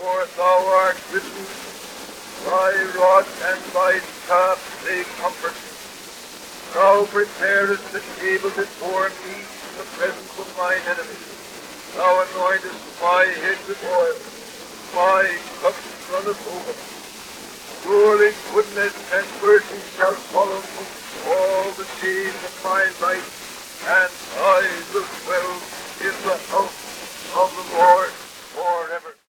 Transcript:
for thou art with me. Thy rod and thy staff, they comfort me. Thou preparest the table before me in the presence of mine enemies. Thou anointest my head with oil. My cup runneth over. Surely goodness and mercy shall follow me all the days of my life, and I will dwell in the house of the Lord